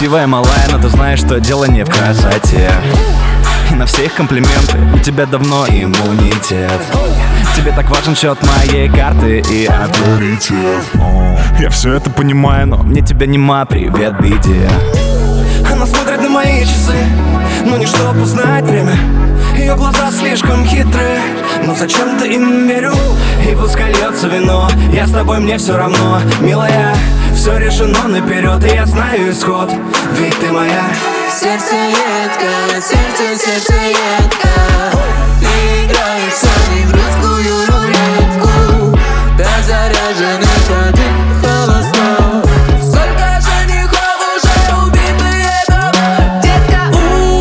красивая, малая, но ты знаешь, что дело не в красоте. И на все их комплименты у тебя давно иммунитет. Тебе так важен счет моей карты и авторитет. Я все это понимаю, но мне тебя нема, привет, беде. Она смотрит на мои часы, но не чтоб узнать время. Ее глаза слишком хитрые, но зачем-то им верю. И пускай льется вино, я с тобой, мне все равно. Милая, все решено наперед, и я знаю исход, ведь ты моя. Сердце едко, сердце едко. Ты играешь со мной в русскую рулетку. Да заряженный один холостой. Сколько женихов уже убитые дома, детка.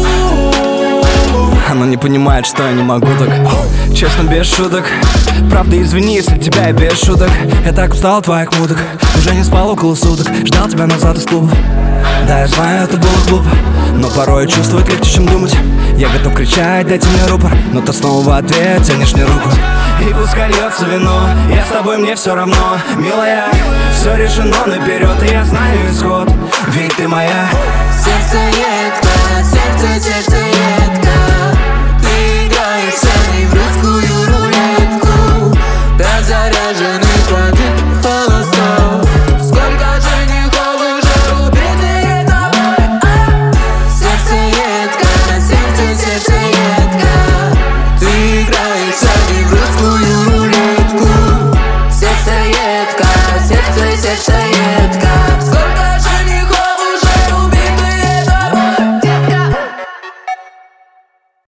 Она не понимает, что я не могу так. Честно, без шуток. Правда, извини, если тебя я без шуток. Я так устал от твоих муток. Уже не спал около суток. Ждал тебя назад из клуба. Да, я знаю, это было глупо, но порой чувствовать легче, чем думать. Я готов кричать, дайте мне рупор, но ты снова в ответ тянешь мне руку. И пускай льется вино, я с тобой, мне все равно. Милая, все решено наперед, и я знаю исход, ведь ты моя. Сердце едко, сердце